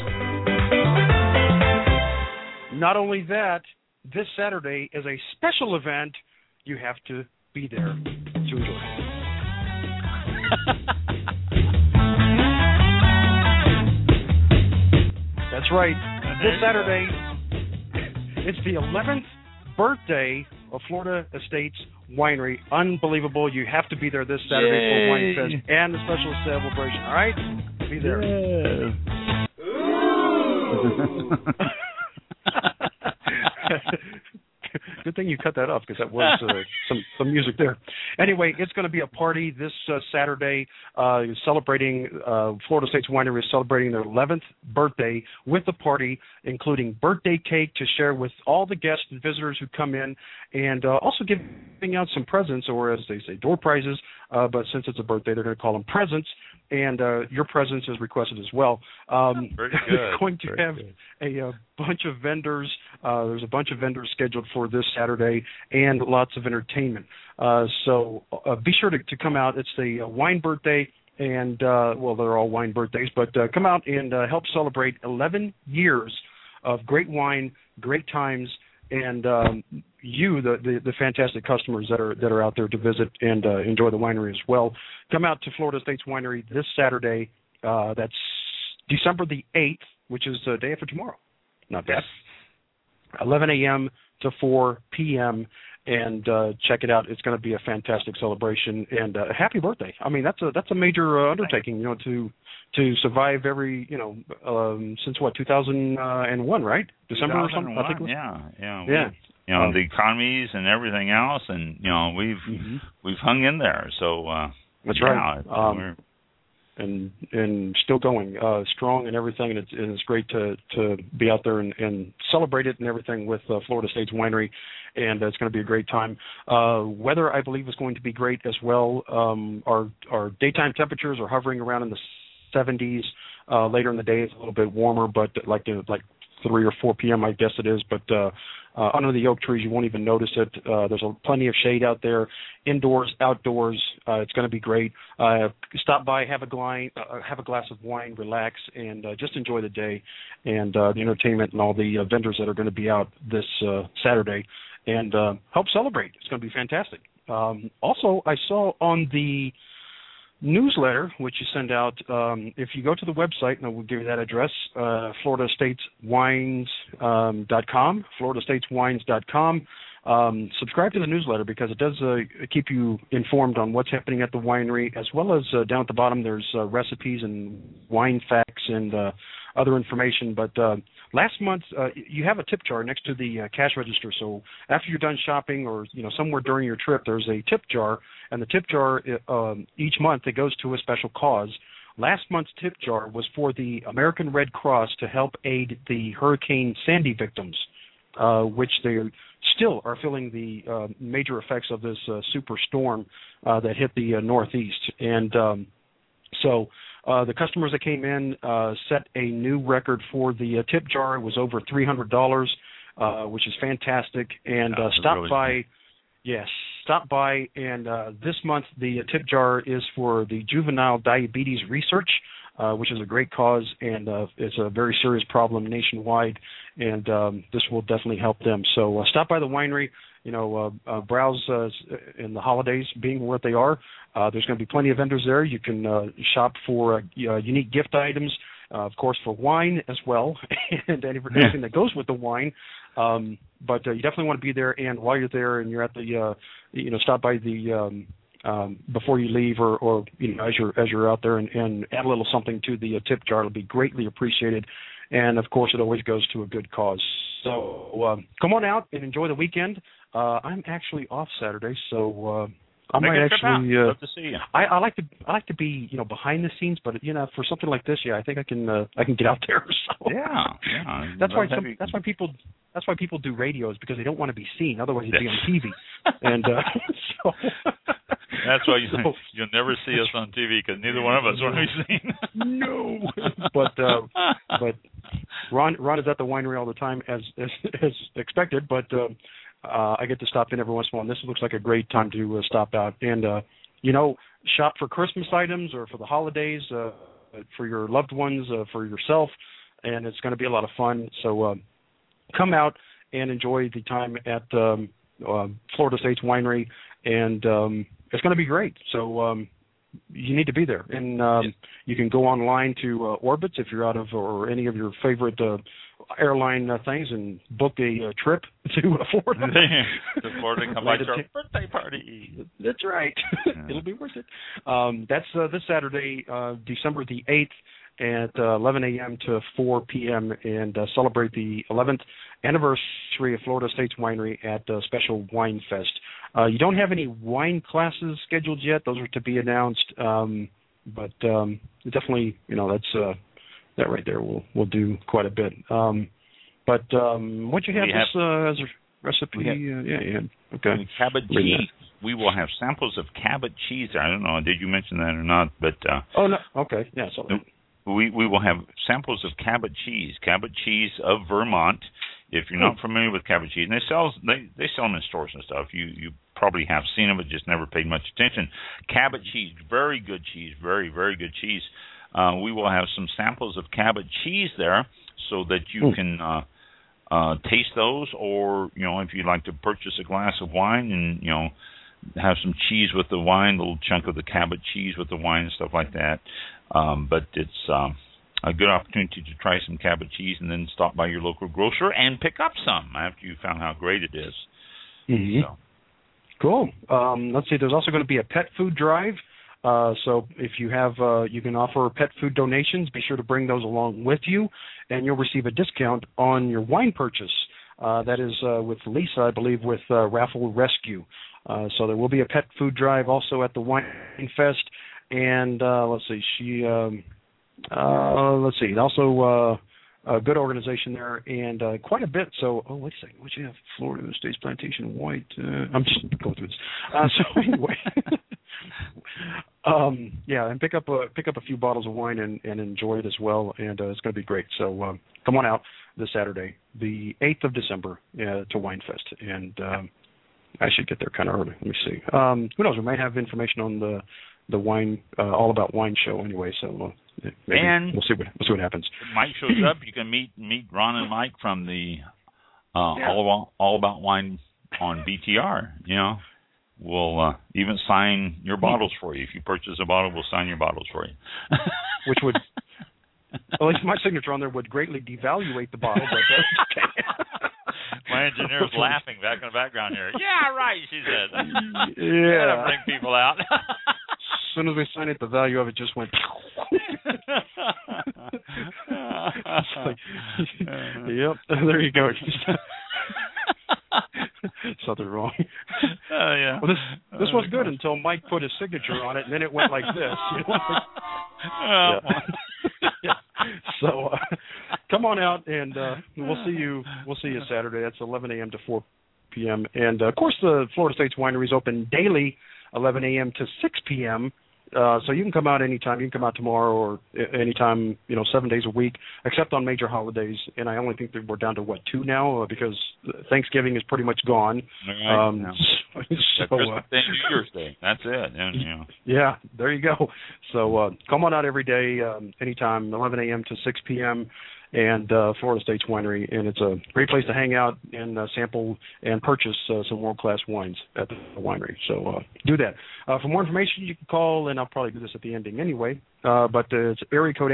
Not only that, this Saturday is a special event. You have to be there to enjoy. That's right. This Saturday, it's the 11th birthday of Florida Estates Winery. Unbelievable. You have to be there this Saturday for Wine Fest and the special celebration. All right? Be there. Good thing you cut that off because that was some music there. Anyway, it's going to be a party this Saturday celebrating Florida Estates Winery is celebrating their 11th birthday with a party, including birthday cake to share with all the guests and visitors who come in, and also giving out some presents, or as they say, door prizes. But since it's a birthday, they're going to call them presents, and your presence is requested as well. Very good. They're going to have a bunch of vendors. There's a bunch of vendors scheduled for this Saturday and lots of entertainment. So be sure to come out. It's the wine birthday, and, well, they're all wine birthdays, but come out and help celebrate 11 years of great wine, great times, and the fantastic customers that are out there to visit and enjoy the winery as well. Come out to Florida Estates Winery this Saturday. That's December the 8th, which is the day after tomorrow. Not bad. 11 a.m. to 4 p.m. and check it out. It's going to be a fantastic celebration and happy birthday. I mean, that's a major undertaking, to survive every, since what, 2001, right? December or something? I think it was. Yeah. The economies and everything else, and we've hung in there. So that's right. and still going strong and everything, and it's great to be out there and celebrate it and everything with Florida State's Winery, and it's going to be a great time. Weather, I believe, is going to be great as well. Our daytime temperatures are hovering around in the 70s. Later in the day, it's a little bit warmer, but like 3 or 4 p.m., I guess it is. But under the oak trees, you won't even notice it. There's plenty of shade out there, indoors, outdoors. It's going to be great. Stop by, have a glass of wine, relax, and just enjoy the day and the entertainment and all the vendors that are going to be out this Saturday, and help celebrate. It's going to be fantastic. Also, I saw on the newsletter, which you send out, if you go to the website, and I will give you that address, FloridaStatesWines.com, FloridaStatesWines.com. Subscribe to the newsletter because it does keep you informed on what's happening at the winery, as well as down at the bottom there's recipes and wine facts and other information. But last month, you have a tip jar next to the cash register. So after you're done shopping or somewhere during your trip, there's a tip jar, and the tip jar each month it goes to a special cause. Last month's tip jar was for the American Red Cross to help aid the Hurricane Sandy victims, which they still are feeling the major effects of this super storm that hit the Northeast. And so the customers that came in set a new record for the tip jar. It was over $300, which is fantastic. And stop really by. Yes, stop by. And this month the tip jar is for the Juvenile Diabetes Research, which is a great cause, and it's a very serious problem nationwide, and this will definitely help them. So stop by the winery, browse in the holidays being what they are. There's going to be plenty of vendors there. You can shop for unique gift items, of course, for wine as well, and anything that goes with the wine. But you definitely want to be there, and while you're there and you're at the, stop by the before you leave, or as you're out there, and add a little something to the tip jar. It'll be greatly appreciated, and of course, it always goes to a good cause. So come on out and enjoy the weekend. I'm actually off Saturday, so I might actually. Love to see you. I like to be behind the scenes, but for something like this, I think I can get out there. So. Yeah. That's why people do radios, because they don't want to be seen. Otherwise, you'd be on TV. And so. That's why you'll never see us on TV, because neither one of us want to be seen. No. But Ron is at the winery all the time, as expected. But I get to stop in every once in a while. And this looks like a great time to stop out and shop for Christmas items or for the holidays, for your loved ones, for yourself, and it's going to be a lot of fun. So come out and enjoy the time at Florida State's Winery, and it's going to be great. So you need to be there, and you can go online to Orbitz if you're out of, or any of your favorite airline things, and book a trip to Florida. To Florida, come by to our birthday party. That's right. Yeah. It'll be worth it. That's this Saturday, December the 8th, at 11 a.m. to 4 p.m. and celebrate the 11th anniversary of Florida State's Winery at Special Wine Fest. You don't have any wine classes scheduled yet; those are to be announced. But definitely, that's that right there will do quite a bit. But what you have this as a recipe? Okay. Cabot cheese. We will have samples of Cabot cheese. I don't know. Did you mention that or not? But oh no. Okay. Yeah. So. We will have samples of Cabot cheese of Vermont. If you're not familiar with Cabot cheese, and they sell them in stores and stuff. You probably have seen them, but just never paid much attention. Cabot cheese, very good cheese, very, very good cheese. We will have some samples of Cabot cheese there, so that you can taste those, or if you'd like to purchase a glass of wine and have some cheese with the wine, a little chunk of the Cabot cheese with the wine and stuff like that. But it's a good opportunity to try some Cabot cheese, and then stop by your local grocer and pick up some after you found how great it is. Mm-hmm. So. Cool. Let's see. There's also going to be a pet food drive. So if you have, you can offer pet food donations. Be sure to bring those along with you, and you'll receive a discount on your wine purchase. That is with Lisa, I believe, with Raffle Rescue. So there will be a pet food drive also at the Wine Fest. and let's see, also a good organization there, and quite a bit. So, wait a second, what you have? Florida States Plantation White. I'm just going through this. So anyway, and pick up a few bottles of wine and enjoy it as well, and it's going to be great. So come on out this Saturday, the 8th of December, to WineFest, and I should get there kind of early. Let me see. Who knows? We might have information on the wine, All About Wine show anyway. So maybe we'll see what happens. If Mike shows up, you can meet Ron and Mike from the All About Wine on BTR. You know, we'll even sign your bottles for you. If you purchase a bottle, we'll sign your bottles for you. Which would, at least my signature on there would greatly devaluate the bottle. But okay. My engineer's laughing back in the background here. Yeah, right, she says. Yeah. Gotta bring people out. As soon as we signed it, the value of it just went. Like, yep, there you go. Something wrong. Yeah. Well, this was good until Mike put his signature on it, and then it went like this. You know? Yeah. So come on out, and we'll see you Saturday. That's 11 a.m. to 4 p.m. And of course, the Florida States Winery is open daily, 11 a.m. to 6 p.m. So you can come out anytime. You can come out tomorrow or anytime, 7 days a week, except on major holidays. And I only think that we're down to, 2 now because Thanksgiving is pretty much gone. Right. Christmas Day, New Year's Day. That's it. And, Yeah, there you go. So come on out every day, anytime, 11 a.m. to 6 p.m., and Florida States Winery, and it's a great place to hang out and sample and purchase some world-class wines at the winery. So do that. For more information, you can call, and I'll probably do this at the ending anyway, but it's area code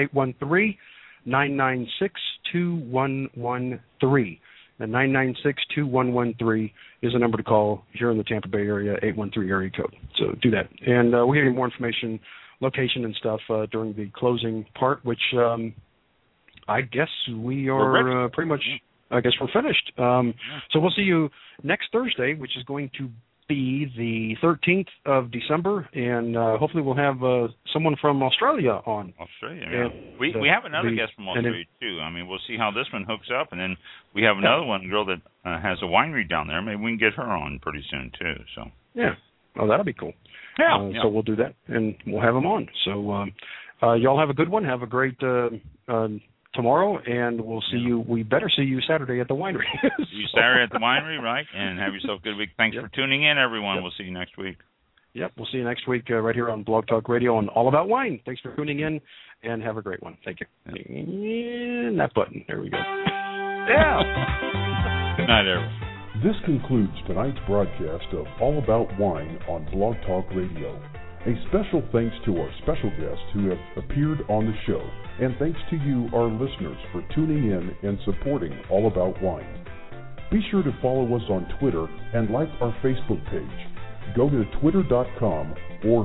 813-996-2113. And 996-2113 is the number to call here in the Tampa Bay area, 813 area code. So do that. And we'll give you more information, location and stuff during the closing part, which I guess we are pretty much, I guess we're finished. So we'll see you next Thursday, which is going to be the 13th of December, and hopefully we'll have someone from Australia on. Australia, yeah. We have another guest from Australia, too. I mean, we'll see how this one hooks up, and then we have another girl that has a winery down there. Maybe we can get her on pretty soon, too. So yeah. Oh, that'll be cool. Yeah. So we'll do that, and we'll have them on. So y'all have a good one. Have a great tomorrow, and we'll see you. We better see you Saturday at the winery. See you Saturday at the winery, right? And have yourself a good week. Thanks for tuning in, everyone. We'll see you next week. Yep, we'll see you next week right here on Blog Talk Radio on All About Wine. Thanks for tuning in, and have a great one. Thank you. And that button. There we go. Yeah. Good night, everyone. This concludes tonight's broadcast of All About Wine on Blog Talk Radio. A special thanks to our special guests who have appeared on the show, and thanks to you, our listeners, for tuning in and supporting All About Wine. Be sure to follow us on Twitter and like our Facebook page. Go to twitter.com or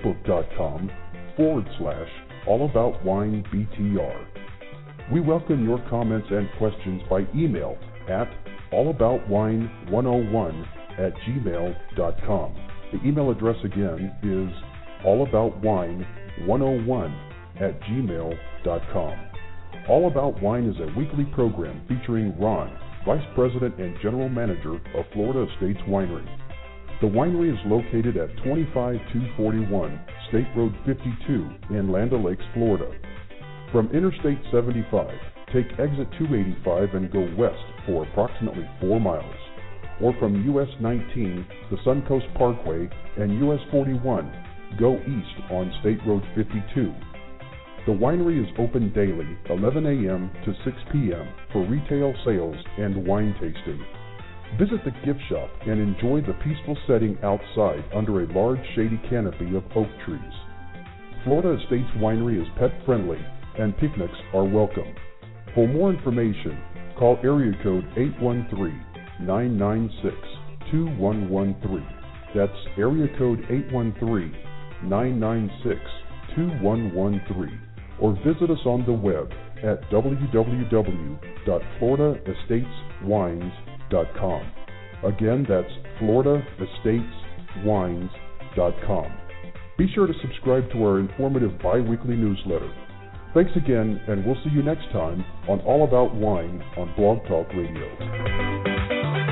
facebook.com/allaboutwinebtr. We welcome your comments and questions by email at allaboutwine101@gmail.com. The email address again is allaboutwine101@gmail.com. All About Wine is a weekly program featuring Ron, Vice President and General Manager of Florida Estates Winery. The winery is located at 25241 State Road 52 in Land O'Lakes, Florida. From Interstate 75, take exit 285 and go west for approximately 4 miles. Or from US 19, the Suncoast Parkway, and US 41, go east on State Road 52. The winery is open daily, 11 a.m. to 6 p.m. for retail sales and wine tasting. Visit the gift shop and enjoy the peaceful setting outside under a large shady canopy of oak trees. Florida Estates Winery is pet friendly and picnics are welcome. For more information, call area code 813-996-2113. That's area code 813-996-2113. Or visit us on the web at www.floridaestateswines.com. Again, that's floridaestateswines.com. Be sure to subscribe to our informative bi-weekly newsletter. Thanks again, and we'll see you next time on All About Wine on Blog Talk Radio.